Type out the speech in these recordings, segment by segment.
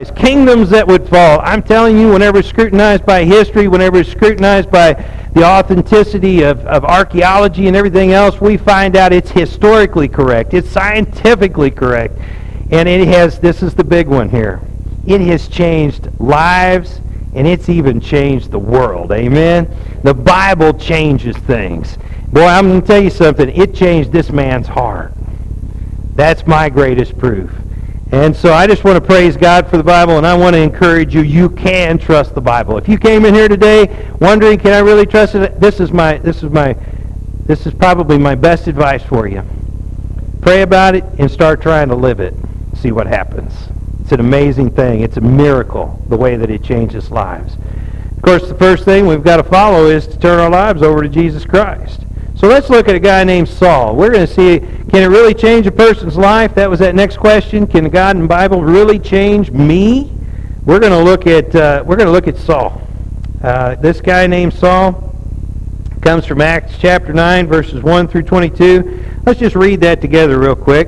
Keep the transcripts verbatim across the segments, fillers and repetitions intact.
Kingdoms that would fall. I'm telling you, whenever it's scrutinized by history, whenever it's scrutinized by the authenticity of, of archaeology and everything else, we find out it's historically correct. It's scientifically correct. And it has, this is the big one here, it has changed lives, and it's even changed the world. Amen? The Bible changes things. Boy, I'm going to tell you something. It changed this man's heart. That's my greatest proof. And so I just want to praise God for the Bible, and I want to encourage you, you can trust the Bible. If you came in here today wondering, can I really trust it? This is my, this is my, this is probably my best advice for you. Pray about it and start trying to live it. See what happens. It's an amazing thing. It's a miracle, the way that it changes lives. Of course, the first thing we've got to follow is to turn our lives over to Jesus Christ. So let's look at a guy named Saul. We're going to see, can it really change a person's life? That was that next question. Can God and the Bible really change me? We're going to look at uh, we're going to look at Saul. Uh, this guy named Saul comes from Acts chapter nine, verses one through twenty-two. Let's just read that together real quick.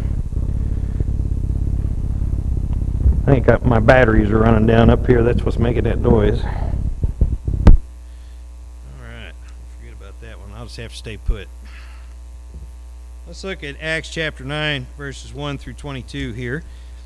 I think my batteries are running down up here. That's what's making that noise. I'll just have to stay put. Let's look at Acts chapter nine, verses one through twenty-two here.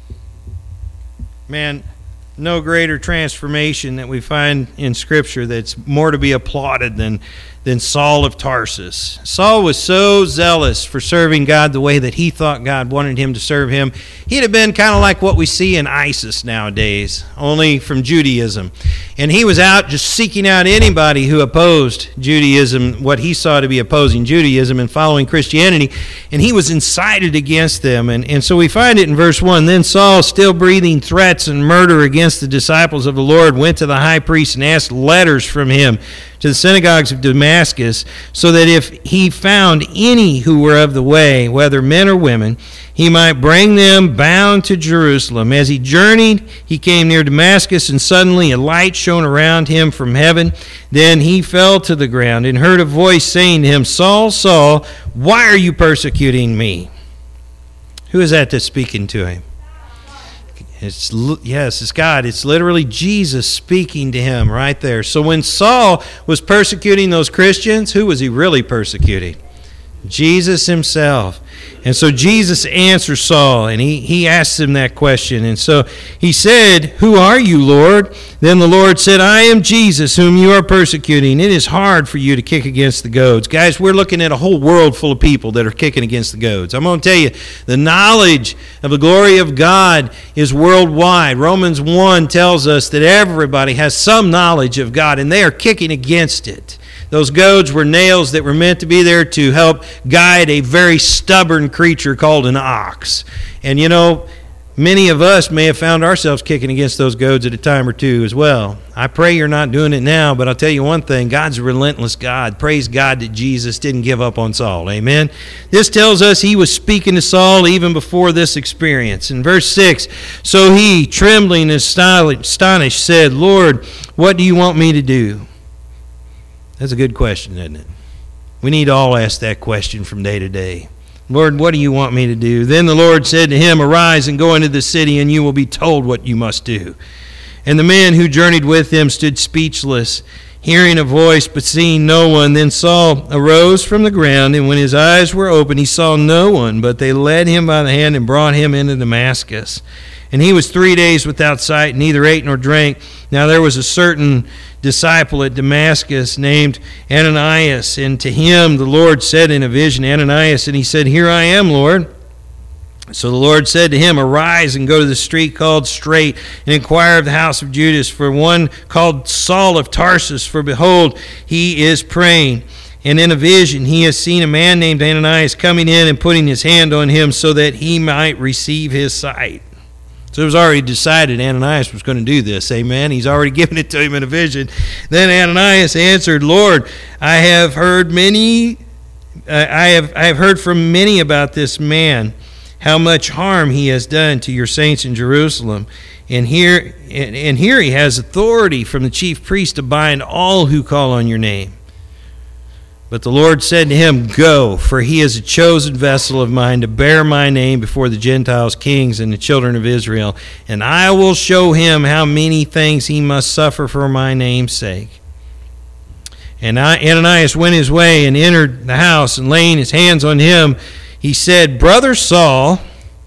Man, no greater transformation that we find in Scripture that's more to be applauded than, than Saul of Tarsus. Saul was so zealous for serving God the way that he thought God wanted him to serve him. He'd have been kind of like what we see in ISIS nowadays, only from Judaism. And he was out just seeking out anybody who opposed Judaism, what he saw to be opposing Judaism and following Christianity, and he was incited against them. And, and so we find it in verse one, Then Saul, still breathing threats and murder against the disciples of the Lord, went to the high priest and asked letters from him to the synagogues of Damascus, so that if he found any who were of the way, whether men or women, he might bring them bound to Jerusalem. As he journeyed, he came near Damascus, and suddenly a light shone around him from heaven. Then he fell to the ground and heard a voice saying to him, Saul, Saul, why are you persecuting me? Who is that that's speaking to him? It's, yes, it's God. It's literally Jesus speaking to him right there. So when Saul was persecuting those Christians, who was he really persecuting? Jesus himself. And so Jesus answers Saul, and he, he asks him that question. And so he said, Who are you, Lord? Then the Lord said, I am Jesus, whom you are persecuting. It is hard for you to kick against the goads. Guys, we're looking at a whole world full of people that are kicking against the goads. I'm going to tell you, the knowledge of the glory of God is worldwide. Romans one tells us that everybody has some knowledge of God, and they are kicking against it. Those goads were nails that were meant to be there to help guide a very stubborn creature called an ox. And you know, many of us may have found ourselves kicking against those goads at a time or two as well. I pray you're not doing it now, but I'll tell you one thing, God's a relentless God. Praise God that Jesus didn't give up on Saul. Amen? This tells us he was speaking to Saul even before this experience. In verse six, So he, trembling and astonished, said, Lord, what do you want me to do? That's a good question, isn't it? We need to all ask that question from day to day. Lord, what do you want me to do? Then the Lord said to him, Arise and go into the city, and you will be told what you must do. And the men who journeyed with him stood speechless, hearing a voice but seeing no one. Then Saul arose from the ground, and when his eyes were open, he saw no one, but they led him by the hand and brought him into Damascus. And he was three days without sight, neither ate nor drank. Now there was a certain disciple at Damascus named Ananias, and to him the Lord said in a vision, Ananias, and he said, Here I am, Lord. So the Lord said to him, Arise and go to the street called Straight, and inquire of the house of Judas for one called Saul of Tarsus, for behold, he is praying. And in a vision he has seen a man named Ananias coming in and putting his hand on him so that he might receive his sight. So it was already decided Ananias was going to do this, amen? He's already given it to him in a vision. Then Ananias answered, Lord, I have heard many, uh, I have I have heard from many about this man, how much harm he has done to your saints in Jerusalem. And here, and, and here he has authority from the chief priest to bind all who call on your name. But the Lord said to him, Go, for he is a chosen vessel of mine to bear my name before the Gentiles, kings, and the children of Israel. And I will show him how many things he must suffer for my name's sake. And Ananias went his way and entered the house, and laying his hands on him, he said, Brother Saul,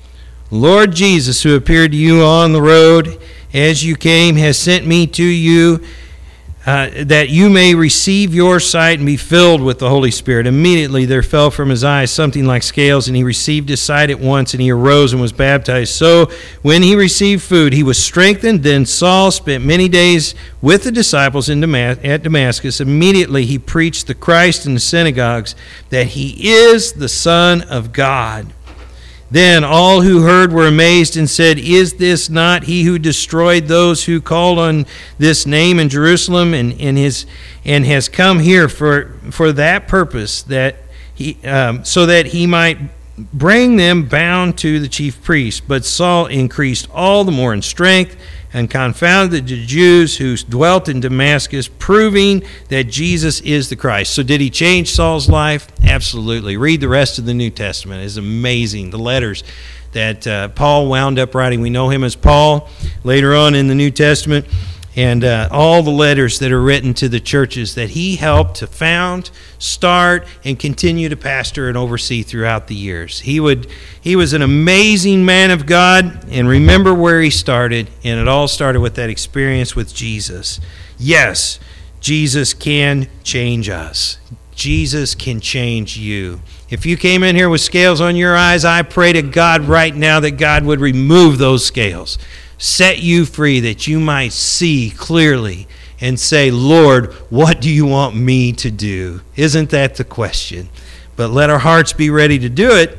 Lord Jesus, who appeared to you on the road as you came, has sent me to you, Uh, that you may receive your sight and be filled with the Holy Spirit. Immediately there fell from his eyes something like scales, and he received his sight at once, and he arose and was baptized. So when he received food, he was strengthened. Then Saul spent many days with the disciples in Damas- at Damascus. Immediately he preached the Christ in the synagogues, that he is the Son of God. Then all who heard were amazed and said, Is this not he who destroyed those who called on this name in Jerusalem, and, and his and has come here for for that purpose, that he um, so that he might bring them bound to the chief priests? But Saul increased all the more in strength and confounded the Jews who dwelt in Damascus, proving that Jesus is the Christ. So did he change Saul's life? Absolutely. Read the rest of the New Testament. It's amazing. The letters that uh, Paul wound up writing. We know him as Paul later on in the New Testament. And uh, all the letters that are written to the churches that he helped to found, start, and continue to pastor and oversee throughout the years. He would, he was an amazing man of God, and remember where he started, and it all started with that experience with Jesus. Yes, Jesus can change us. Jesus can change you. If you came in here with scales on your eyes, I pray to God right now that God would remove those scales, set you free, that you might see clearly and say, Lord, what do you want me to do? Isn't that the question? But let our hearts be ready to do it,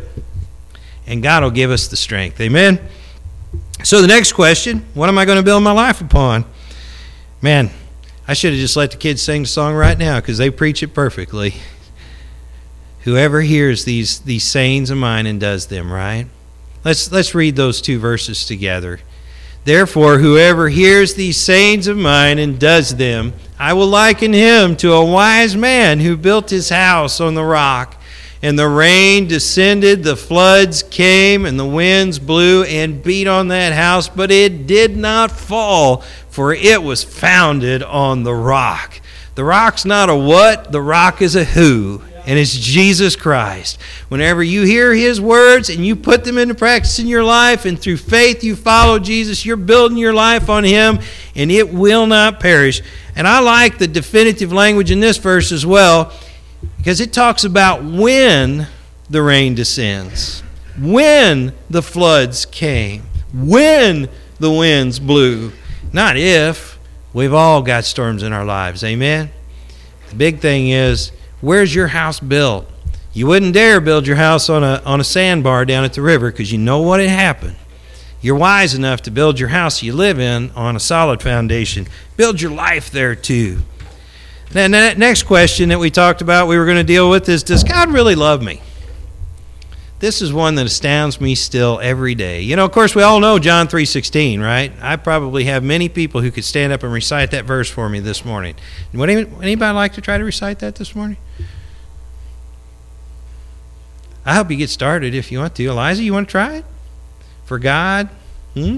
and God will give us the strength. Amen? So the next question, what am I going to build my life upon? Man, I should have just let the kids sing the song right now, because they preach it perfectly. Whoever hears these, these sayings of mine and does them, right? Let's, let's read those two verses together. Therefore, whoever hears these sayings of mine and does them, I will liken him to a wise man who built his house on the rock. And the rain descended, the floods came, and the winds blew and beat on that house, but it did not fall, for it was founded on the rock. The rock's not a what, the rock is a who. And it's Jesus Christ. Whenever you hear his words and you put them into practice in your life, and through faith you follow Jesus, you're building your life on him, and it will not perish. And I like the definitive language in this verse as well, because it talks about when the rain descends, when the floods came, when the winds blew, not if. We've all got storms in our lives. Amen? The big thing is, where's your house built? You wouldn't dare build your house on a on a sandbar down at the river, because you know what had happened. You're wise enough to build your house you live in on a solid foundation. Build your life there too. Then the next question that we talked about, we were going to deal with, is, does God really love me? This is one that astounds me still every day. You know, of course, we all know John three sixteen, right? I probably have many people who could stand up and recite that verse for me this morning. Would anybody like to try to recite that this morning? I hope you get started if you want to. Eliza, you want to try it? For God? Hmm?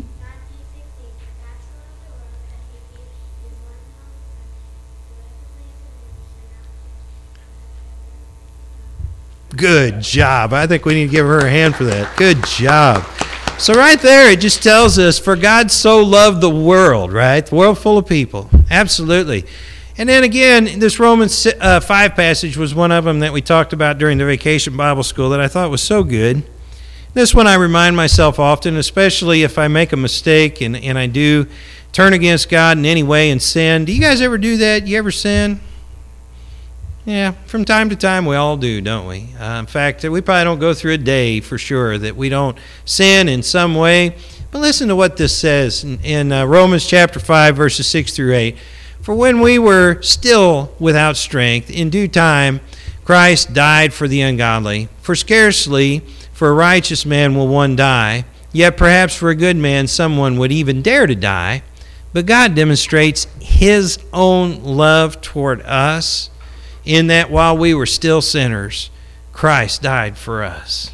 Good job. I think we need to give her a hand for that. Good job. So right there, it just tells us, for God so loved the world, right? The world full of people. Absolutely. And then again, this Romans uh, five passage was one of them that we talked about during the Vacation Bible School that I thought was so good. This one I remind myself often, especially if I make a mistake and, and I do turn against God in any way and sin. Do you guys ever do that? You ever sin? Yeah, from time to time we all do, don't we? Uh, in fact, we probably don't go through a day for sure that we don't sin in some way. But listen to what this says in, in uh, Romans chapter five, verses six through eight. For when we were still without strength, in due time Christ died for the ungodly. For scarcely for a righteous man will one die, yet perhaps for a good man someone would even dare to die. But God demonstrates his own love toward us, in that while we were still sinners, Christ died for us.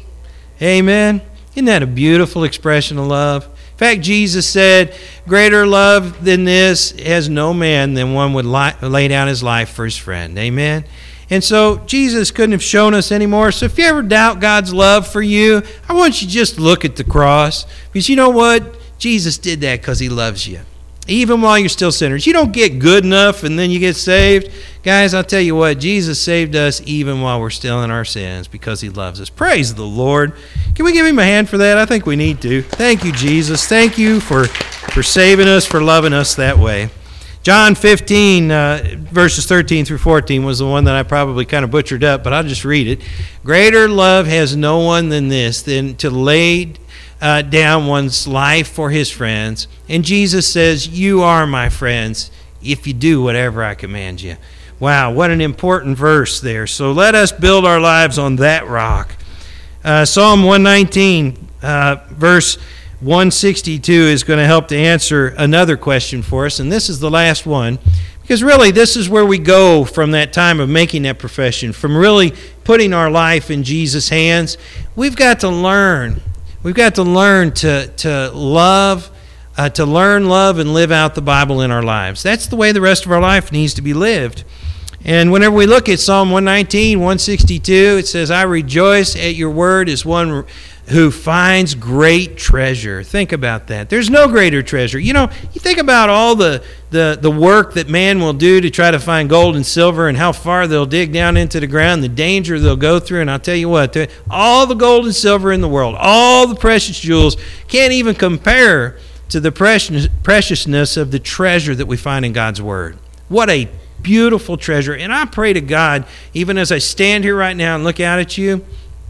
Amen. Isn't that a beautiful expression of love? In fact, Jesus said, greater love than this has no man than one would lay down his life for his friend. Amen. And so Jesus couldn't have shown us anymore. So if you ever doubt God's love for you, I want you to just look at the cross. Because you know what? Jesus did that because he loves you. Even while you're still sinners. You don't get good enough and then you get saved. Guys, I'll tell you what, Jesus saved us even while we're still in our sins because he loves us. Praise the Lord. Can we give him a hand for that? I think we need to. Thank you, Jesus. Thank you for, for saving us, for loving us that way. John fifteen, uh, verses thirteen through fourteen was the one that I probably kind of butchered up, but I'll just read it. Greater love has no one than this, than to lay Uh, down one's life for his friends. And Jesus says, you are my friends if you do whatever I command you. Wow, what an important verse there. So let us build our lives on that rock. Uh, Psalm one nineteen, uh, verse one sixty-two is going to help to answer another question for us. And this is the last one. Because really, this is where we go from that time of making that profession, from really putting our life in Jesus' hands. We've got to learn We've got to learn to, to love, uh, to learn, love, and live out the Bible in our lives. That's the way the rest of our life needs to be lived. And whenever we look at Psalm one nineteen, one sixty-two, it says, I rejoice at your word as one who finds great treasure. Think about that. There's no greater treasure. You know, you think about all the, the, the work that man will do to try to find gold and silver and how far they'll dig down into the ground, the danger they'll go through. And I'll tell you what, all the gold and silver in the world, all the precious jewels can't even compare to the precious, preciousness of the treasure that we find in God's Word. What a beautiful treasure. And I pray to God, even as I stand here right now and look out at you,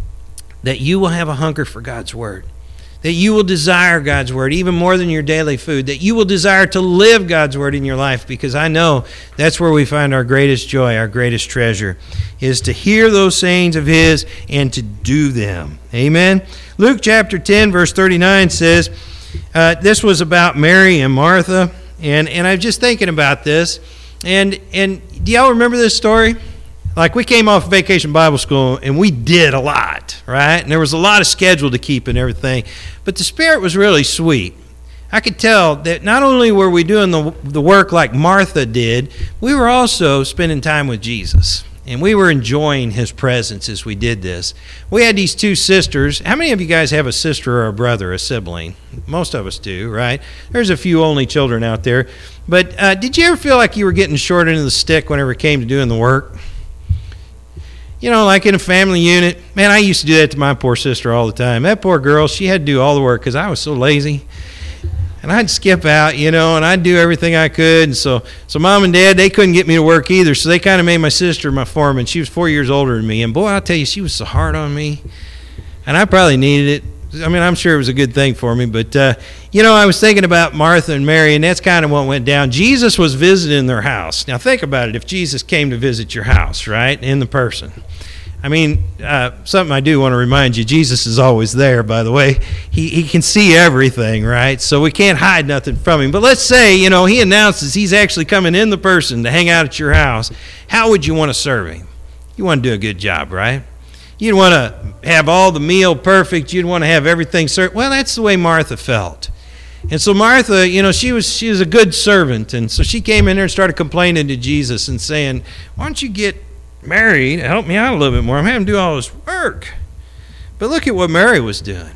that you will have a hunger for God's Word, that you will desire God's Word even more than your daily food, that you will desire to live God's Word in your life, because I know that's where we find our greatest joy, our greatest treasure, is to hear those sayings of His and to do them. Amen? Luke chapter ten, verse thirty-nine says, uh, this was about Mary and Martha, and, and I'm just thinking about this, and, and do y'all remember this story? Like, we came off Vacation Bible School, and we did a lot, right? And there was a lot of schedule to keep and everything. But the Spirit was really sweet. I could tell that not only were we doing the, the work like Martha did, we were also spending time with Jesus. And we were enjoying His presence as we did this. We had these two sisters. How many of you guys have a sister or a brother, a sibling? Most of us do, right? There's a few only children out there. But uh, did you ever feel like you were getting short end of the stick whenever it came to doing the work? You know, like in a family unit. Man, I used to do that to my poor sister all the time. That poor girl, she had to do all the work because I was so lazy. And I'd skip out, you know, and I'd do everything I could. And so so mom and dad, they couldn't get me to work either. So they kind of made my sister my foreman. She was four years older than me. And boy, I'll tell you, she was so hard on me. And I probably needed it. I mean, I'm sure it was a good thing for me. But, uh, you know, I was thinking about Martha and Mary, and that's kind of what went down. Jesus was visiting their house. Now, think about it. If Jesus came to visit your house, right, in the person. I mean, uh, something I do want to remind you, Jesus is always there, by the way. He he can see everything, right? So we can't hide nothing from Him. But let's say, you know, He announces He's actually coming in the person to hang out at your house. How would you want to serve Him? You want to do a good job, right? You'd want to have all the meal perfect. You'd want to have everything served. Well, that's the way Martha felt. And so Martha, you know, she was she was a good servant. And so she came in there and started complaining to Jesus and saying, why don't you get Mary to help me out a little bit more? I'm having to do all this work. But look at what Mary was doing.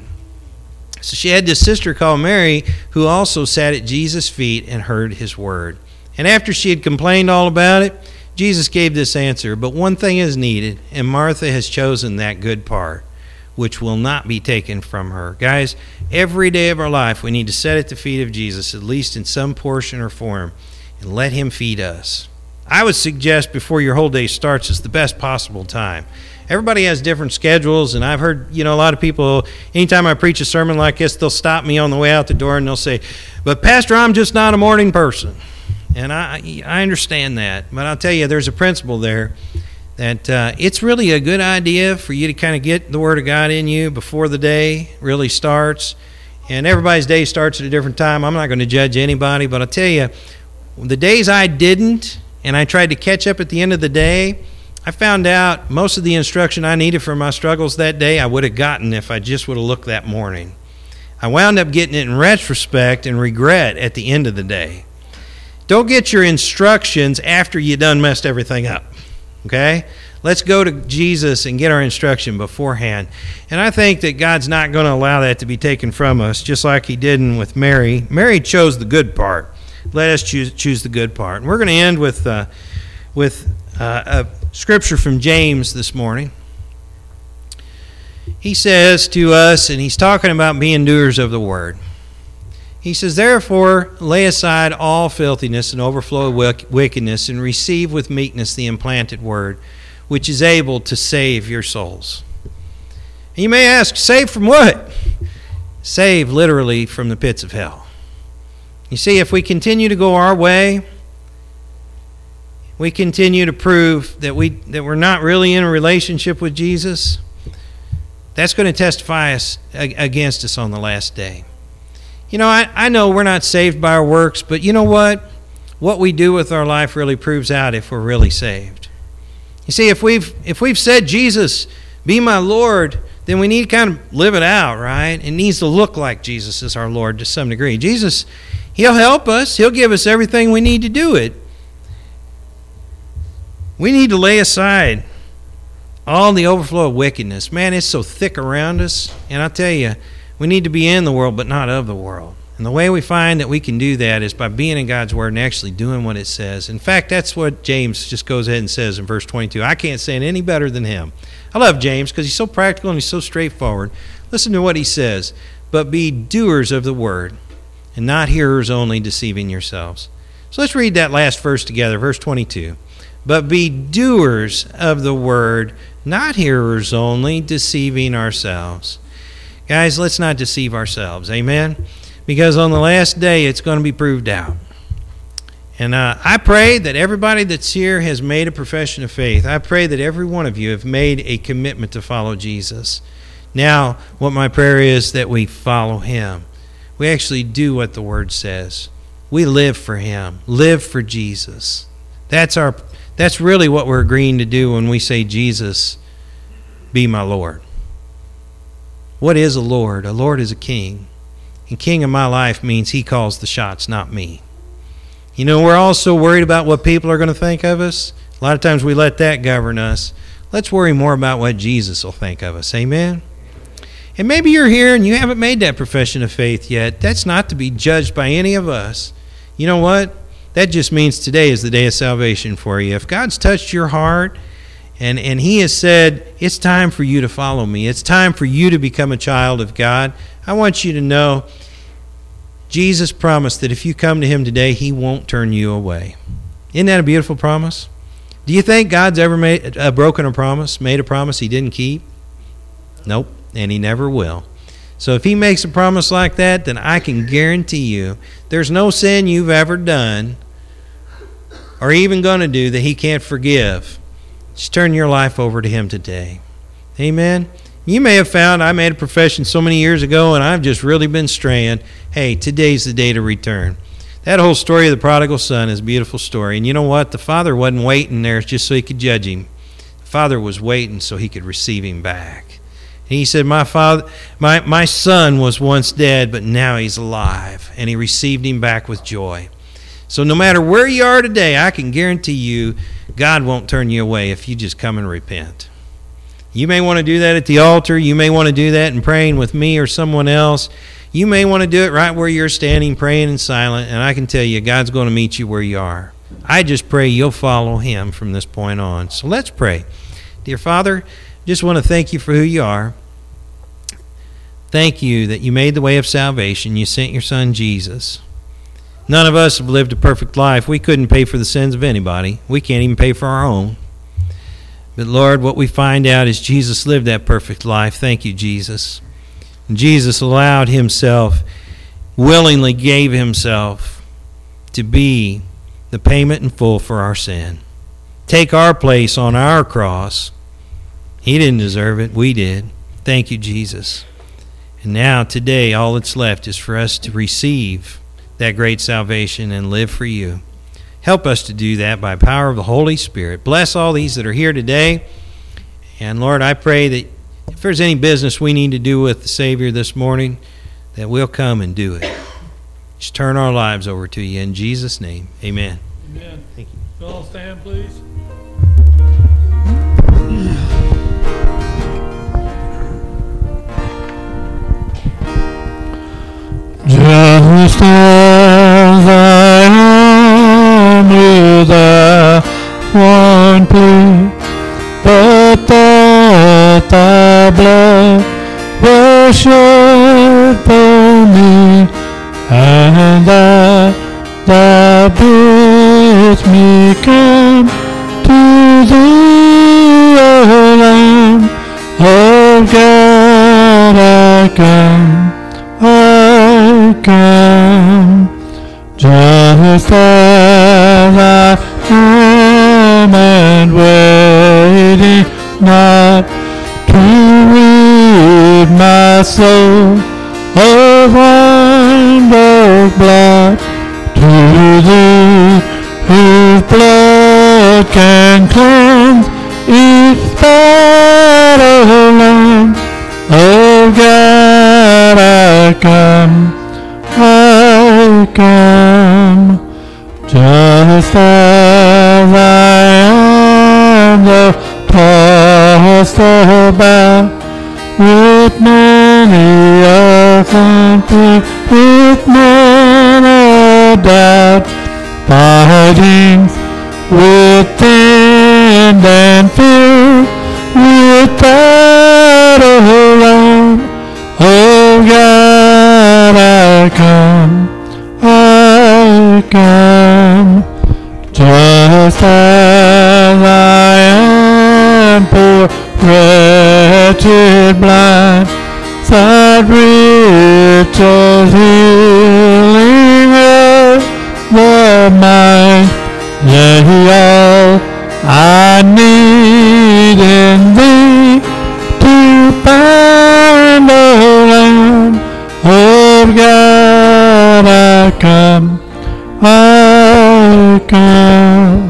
So she had this sister called Mary who also sat at Jesus' feet and heard His word. And after she had complained all about it, Jesus gave this answer, but one thing is needed, and Martha has chosen that good part, which will not be taken from her. Guys, every day of our life, we need to sit at the feet of Jesus, at least in some portion or form, and let Him feed us. I would suggest before your whole day starts is the best possible time. Everybody has different schedules, and I've heard, you know, a lot of people, anytime I preach a sermon like this, they'll stop me on the way out the door and they'll say, but Pastor, I'm just not a morning person. And I I understand that, but I'll tell you, there's a principle there that uh, it's really a good idea for you to kind of get the Word of God in you before the day really starts. And everybody's day starts at a different time. I'm not going to judge anybody, but I'll tell you, the days I didn't and I tried to catch up at the end of the day, I found out most of the instruction I needed for my struggles that day I would have gotten if I just would have looked that morning. I wound up getting it in retrospect and regret at the end of the day. Don't get your instructions after you done messed everything up, okay? Let's go to Jesus and get our instruction beforehand. And I think that God's not going to allow that to be taken from us, just like he didn't with Mary. Mary chose the good part. Let us choose choose the good part. And we're going to end with, uh, with uh, a scripture from James this morning. He says to us, and he's talking about being doers of the word. He says, therefore, lay aside all filthiness and overflow of wickedness, and receive with meekness the implanted word, which is able to save your souls. And you may ask, save from what? Save literally from the pits of hell. You see, if we continue to go our way, we continue to prove that, we, that we're not really in a relationship with Jesus, that's going to testify us against us on the last day. You know, I, I know we're not saved by our works, but you know what? What we do with our life really proves out if we're really saved. You see, if we've if we've said, Jesus, be my Lord, then we need to kind of live it out, right? It needs to look like Jesus is our Lord to some degree. Jesus, he'll help us. He'll give us everything we need to do it. We need to lay aside all the overflow of wickedness. Man, it's so thick around us. And I'll tell you, we need to be in the world, but not of the world. And the way we find that we can do that is by being in God's Word and actually doing what it says. In fact, that's what James just goes ahead and says in verse twenty-two. I can't say it any better than him. I love James because he's so practical and he's so straightforward. Listen to what he says. But be doers of the Word, and not hearers only, deceiving yourselves. So let's read that last verse together, verse twenty-two. But be doers of the Word, not hearers only, deceiving ourselves. Guys, let's not deceive ourselves. Amen? Because on the last day, it's going to be proved out. And uh, I pray that everybody that's here has made a profession of faith. I pray that every one of you have made a commitment to follow Jesus. Now, what my prayer is that we follow him. We actually do what the Word says. We live for him. Live for Jesus. That's our. That's really what we're agreeing to do when we say, Jesus, be my Lord. What is a Lord? A Lord is a king. And king of my life means he calls the shots, not me. You know, we're all so worried about what people are going to think of us. A lot of times we let that govern us. Let's worry more about what Jesus will think of us. Amen? And maybe you're here and you haven't made that profession of faith yet. That's not to be judged by any of us. You know what? That just means today is the day of salvation for you. If God's touched your heart and, and he has said, it's time for you to follow me, it's time for you to become a child of God, I want you to know Jesus promised that if you come to him today, he won't turn you away. Isn't that a beautiful promise? Do you think God's ever made uh, broken a promise, made a promise he didn't keep? Nope, and he never will. So if he makes a promise like that, then I can guarantee you there's no sin you've ever done or even going to do that he can't forgive. Just turn your life over to him today. Amen? You may have found I made a profession so many years ago and I've just really been straying. Hey, today's the day to return. That whole story of the prodigal son is a beautiful story. And you know what? The father wasn't waiting there just so he could judge him. The father was waiting so he could receive him back. And he said, my father, my, my son was once dead, but now he's alive. And he received him back with joy. So no matter where you are today, I can guarantee you God won't turn you away if you just come and repent. You may want to do that at the altar. You may want to do that in praying with me or someone else. You may want to do it right where you're standing, praying in silent, and I can tell you, God's going to meet you where you are. I just pray you'll follow him from this point on. So let's pray. Dear Father, just want to thank you for who you are. Thank you that you made the way of salvation. You sent your son, Jesus. None of us have lived a perfect life. We couldn't pay for the sins of anybody. We can't even pay for our own. But Lord, what we find out is Jesus lived that perfect life. Thank you, Jesus. And Jesus allowed himself, willingly gave himself to be the payment in full for our sin. Take our place on our cross. He didn't deserve it. We did. Thank you, Jesus. And now, today, all that's left is for us to receive that great salvation and live for you. Help us to do that by power of the Holy Spirit. Bless all these that are here today. And Lord, I pray that if there's any business we need to do with the Savior this morning, that we'll come and do it. Just turn our lives over to you in Jesus' name. Amen. Amen. Thank you. So all stand, please. Just as I am with a one plea, but that thy blood was shed for me, and that thou bidst me come to thee, O Lamb of God, I come, I come, just as I am, and waiting not to rid my soul of wine or blood, to thee whose blood can cleanse each spot, O Lamb of God, I come, I come, just as I am, though tossed about with many a comfort, with many doubts, fightings within and fear, without a Lamb of God, I come, I come, just as I am, poor, wretched, blind, sad, riches, healing of the mind, yea, all I need in thee to find, O Lamb of God, I come, I come.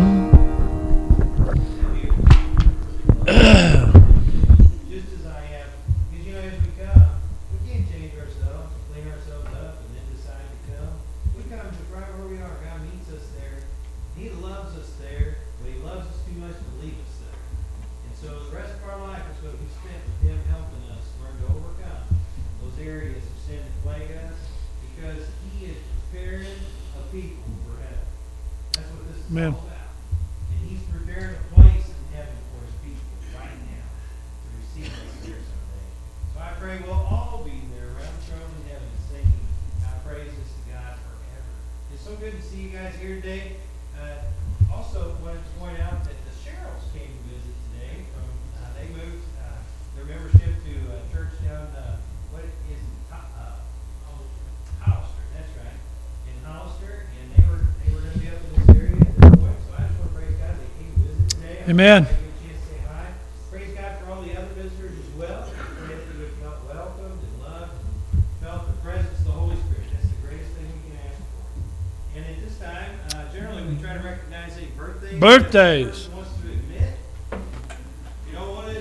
Just as I am, because you know, as we come, we can't change ourselves, clean ourselves up, and then decide to come. We come to right where we are. God meets us there. He loves us there, but He loves us too much to leave us there. And so the rest of our life is going to be spent with Him helping us learn to overcome those areas of sin that plague us, because He is preparing a people for heaven. That's what this is Amen. all about. And He's preparing a place in heaven for His people right now to receive us there someday. So I pray we'll all be there around the throne in heaven singing our praises to God forever. It's so good to see you guys here today. Uh, also wanted to point out that the Sherrills came to visit today. From uh, they moved uh, their membership to a church down uh, what is it? Uh, Hollister. That's right, in Hollister, and they were they were going to be up in this area at this point. So I just want to praise God they came to visit today. I Amen. want to give you a chance to say hi. Praise God for all the other visitors as well. Pray that you have felt welcomed and loved, and felt the presence of the Holy Spirit. That's the greatest thing we can ask for. And at this time, uh, generally we try to recognize any birthdays. Birthdays.